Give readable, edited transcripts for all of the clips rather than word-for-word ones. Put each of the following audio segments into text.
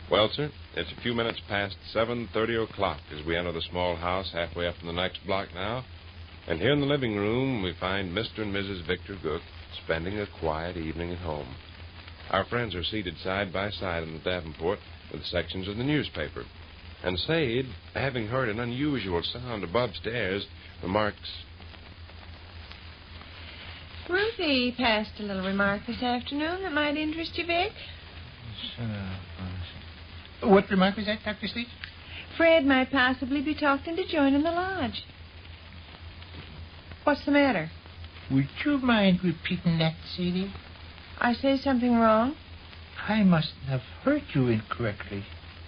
Well, sir, it's a few minutes past 7:30 o'clock as we enter the small house halfway up in the next block now. And here in the living room, we find Mr. and Mrs. Victor Gook spending a quiet evening at home. Our friends are seated side by side in the Davenport with sections of the newspaper. And Sade, having heard an unusual sound above stairs, remarks, Ruthie passed a little remark this afternoon that might interest you, Vic. What remark was that, Dr. Sleet? Fred might possibly be talked into joining the lodge. What's the matter? Would you mind repeating that, Sadie? I say something wrong? I must have heard you incorrectly.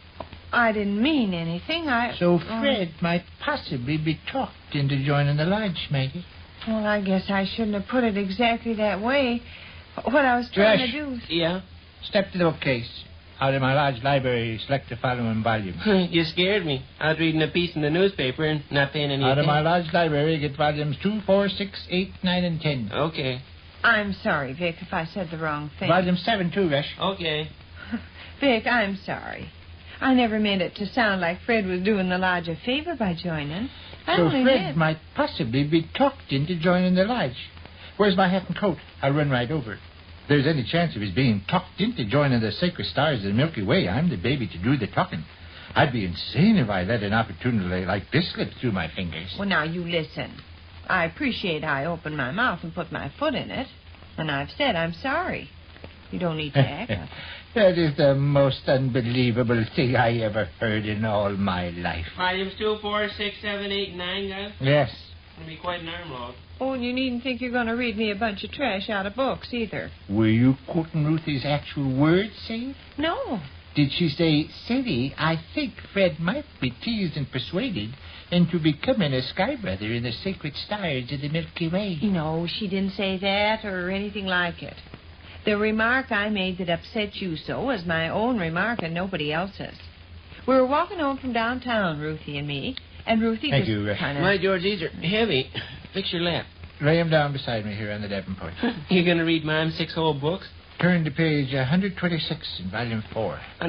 I didn't mean anything. So Fred might possibly be talked into joining the lodge, might he? Well, I guess I shouldn't have put it exactly that way. What I was trying to do... Yeah? Step to the bookcase. Out of my large library, select the following volume. You scared me. I was reading a piece in the newspaper and not paying any Out of attention. my large library, get volumes 2, 4, 6, 8, 9, and 10. Okay. I'm sorry, Vic, if I said the wrong thing. Volume 7, too, Resh. Okay. Vic, I'm sorry. I never meant it to sound like Fred was doing the lodge a favor by joining. I So only Fred did. might possibly be talked into joining the lodge. Where's my hat and coat? I'll run right over it. If there's any chance of his being talked into joining the sacred stars of the Milky Way, I'm the baby to do the talking. I'd be insane if I let an opportunity like this slip through my fingers. Well, now, you listen. I appreciate I opened my mouth and put my foot in it. And I've said I'm sorry. You don't need to act. That is the most unbelievable thing I ever heard in all my life. Volumes 2, 4, 6, 7, 8, 9, guys. Yes. It'll be quite an arm log. Oh, and you needn't think you're going to read me a bunch of trash out of books, either. Were you quoting Ruthie's actual words, Sadie? No. Did she say, Sadie, I think Fred might be teased and persuaded into becoming a sky brother in the sacred stars of the Milky Way? No, she didn't say that or anything like it. The remark I made that upset you so was my own remark and nobody else's. We were walking home from downtown, Ruthie and me, and Ruthie Thank was you, kind of... My George, these are heavy. Fix your lap. Lay him down beside me here on the Davenport. You going to read Mom 6 whole books? Turn to page 126 in volume 4.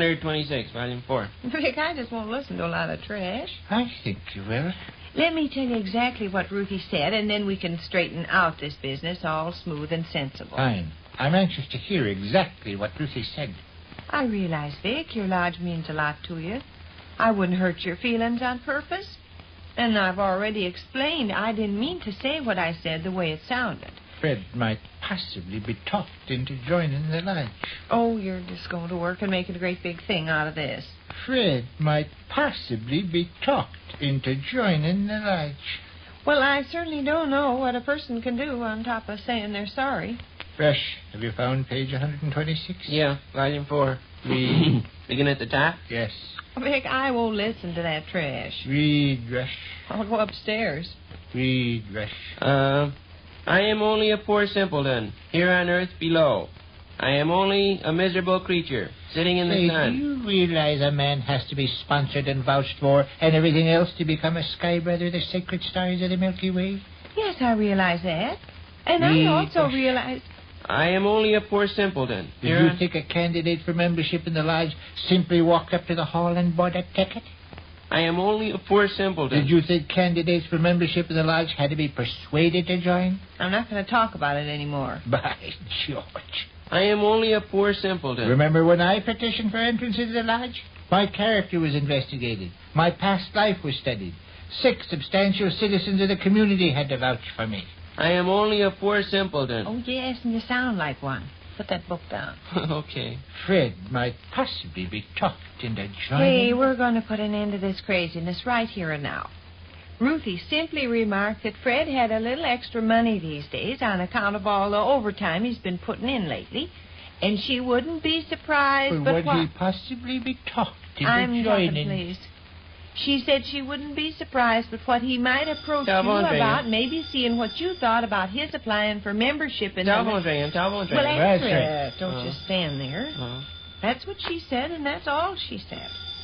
126, volume 4. Vic, I just won't listen to a lot of trash. I think you will. Let me tell you exactly what Ruthie said, and then we can straighten out this business all smooth and sensible. Fine. I'm anxious to hear exactly what Ruthie said. I realize, Vic, your lodge means a lot to you. I wouldn't hurt your feelings on purpose. And I've already explained I didn't mean to say what I said the way it sounded. Fred might possibly be talked into joining the lodge. Oh, you're just going to work and making a great big thing out of this. Fred might possibly be talked into joining the lodge. Well, I certainly don't know what a person can do on top of saying they're sorry. Fresh, have you found page 126? Yeah, volume 4. We begin at the top? Yes. Vic, I won't listen to that trash. Read, Rush. I'll go upstairs. Read, Rush. I am only a poor simpleton, here on earth below. I am only a miserable creature, sitting in the Say, do sun. you realize a man has to be sponsored and vouched for and everything else to become a sky brother of the sacred stars of the Milky Way? Yes, I realize that. And I Read, also Rush. realize... I am only a poor simpleton. Did you think a candidate for membership in the lodge simply walked up to the hall and bought a ticket? I am only a poor simpleton. Did you think candidates for membership in the lodge had to be persuaded to join? I'm not going to talk about it anymore. By George. I am only a poor simpleton. Remember when I petitioned for entrance into the lodge? My character was investigated. My past life was studied. 6 substantial citizens of the community had to vouch for me. I am only a poor simpleton. Oh, yes, and you sound like one. Put that book down. Okay. Fred might possibly be talked into joining. Hey, we're going to put an end to this craziness right here and now. Ruthie simply remarked that Fred had a little extra money these days on account of all the overtime he's been putting in lately, and she wouldn't be surprised, But but would he possibly be talked into I'm joining? talking, please. She said she wouldn't be surprised but what he might approach you Telephone ringing. about, maybe seeing what you thought about his applying for membership in Telephone's the... ringing. Telephone's Well, ringing. answer That's it. Don't just stand there. Oh. That's what she said, and that's all she said.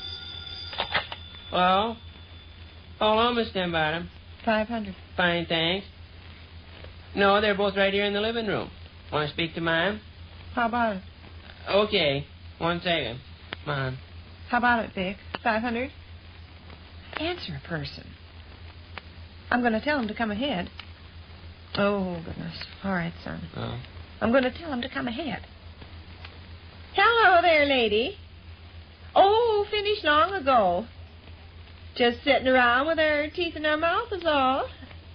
Well, hold on, Miss Denbottom. 500. Fine, thanks. No, they're both right here in the living room. Want to speak to Mom? How about it? Okay. 1 second. Come on. How about it, Vic? 500? Answer a person. I'm going to tell him to come ahead. Oh, goodness. All right, son. Oh. I'm going to tell him to come ahead. Hello there, lady. Oh, finished long ago. Just sitting around with our teeth in our mouth is all.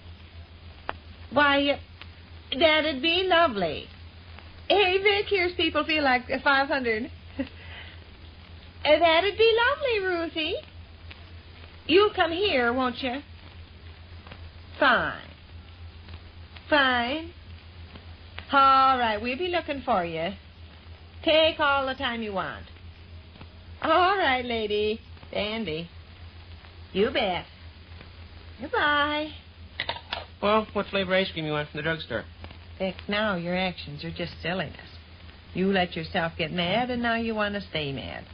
Why, that'd be lovely. Hey, Vic, here's people feel like 500. That'd be lovely, Ruthie. You'll come here, won't you? Fine. Fine. All right, we'll be looking for you. Take all the time you want. All right, lady. Dandy. You bet. Goodbye. Well, what flavor ice cream you want from the drugstore? Vic, now your actions are just silliness. You let yourself get mad, and now you want to stay mad.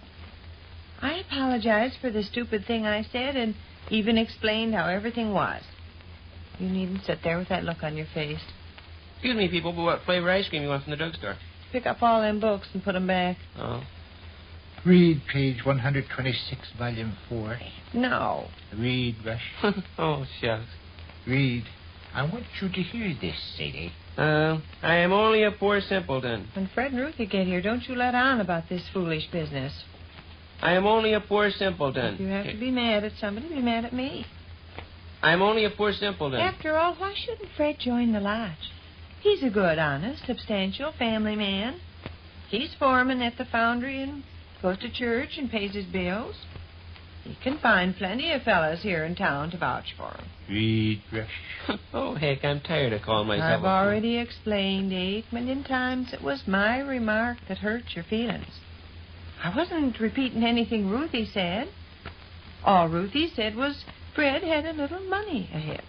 I apologized for the stupid thing I said and even explained how everything was. You needn't sit there with that look on your face. Excuse me, people, but what flavor ice cream you want from the drugstore? Pick up all them books and put them back. Oh. Read page 126, volume 4. No. Read, Rush. Oh, shucks. Read. I want you to hear this, Sadie. I am only a poor simpleton. When Fred and Ruthie get here, don't you let on about this foolish business. I am only a poor simpleton. If you have to be mad at somebody, be mad at me. I am only a poor simpleton. After all, why shouldn't Fred join the lodge? He's a good, honest, substantial family man. He's foreman at the foundry and goes to church and pays his bills. He can find plenty of fellas here in town to vouch for him. Read, Rush. Oh, heck, I'm tired of calling myself I've a fool. already explained 8 million times it was my remark that hurt your feelings. I wasn't repeating anything Ruthie said. All Ruthie said was Fred had a little money ahead.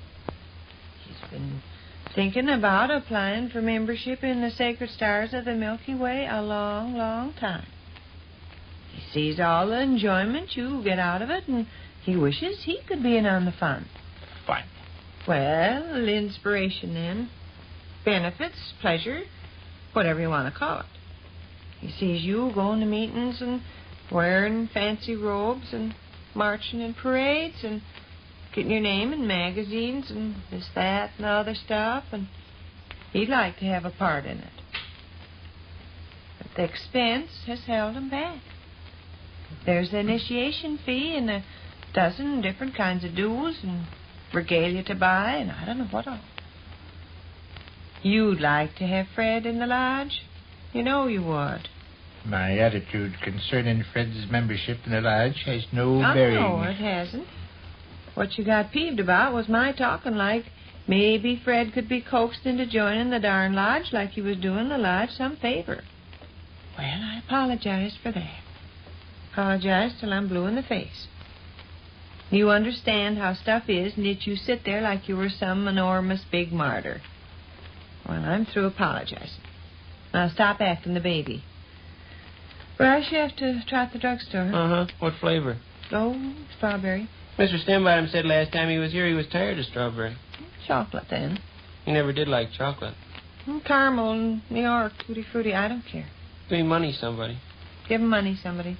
He's been thinking about applying for membership in the Sacred Stars of the Milky Way a long, long time. He sees all the enjoyment you get out of it, and he wishes he could be in on the fun. Fun. Well, inspiration then. Benefits, pleasure, whatever you want to call it. He sees you going to meetings and wearing fancy robes and marching in parades and getting your name in magazines and this, that, and other stuff, and he'd like to have a part in it. But the expense has held him back. There's the initiation fee and a dozen different kinds of dues and regalia to buy and I don't know what all. You'd like to have Fred in the lodge? You know you would. My attitude concerning Fred's membership in the lodge has no bearing. Oh, no, it hasn't. What you got peeved about was my talking like maybe Fred could be coaxed into joining the darn lodge like he was doing the lodge some favor. Well, I apologized for that. Apologized till I'm blue in the face. You understand how stuff is, and yet you sit there like you were some enormous big martyr. Well, I'm through apologizing. Now stop acting the baby. Rush, you have to try at the drugstore. Uh-huh. What flavor? Oh, strawberry. Mr. Stembottom said last time he was here he was tired of strawberry. Chocolate, then. He never did like chocolate. Caramel and New York, tutti frutti, I don't care. Give me money, somebody. Give him money, somebody.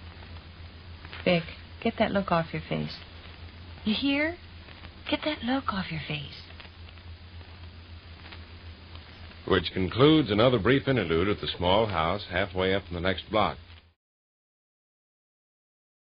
Vic, get that look off your face. You hear? Get that look off your face. Which concludes another brief interlude at the small house halfway up in the next block.